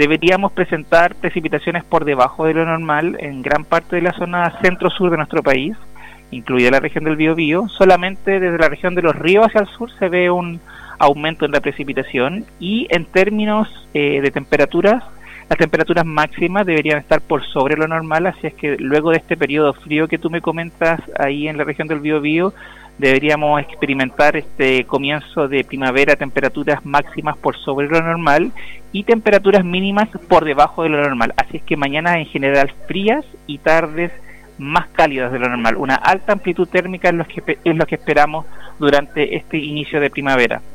deberíamos presentar precipitaciones por debajo de lo normal en gran parte de la zona centro-sur de nuestro país, incluida la región del Biobío. Solamente desde la región de los ríos hacia el sur se ve un aumento en la precipitación, y en términos de temperaturas, las temperaturas máximas deberían estar por sobre lo normal, así es que luego de este periodo frío que tú me comentas ahí en la región del Biobío, deberíamos experimentar este comienzo de primavera, temperaturas máximas por sobre lo normal y temperaturas mínimas por debajo de lo normal. Así es que mañana en general frías y tardes más cálidas de lo normal. Una alta amplitud térmica es lo que esperamos durante este inicio de primavera.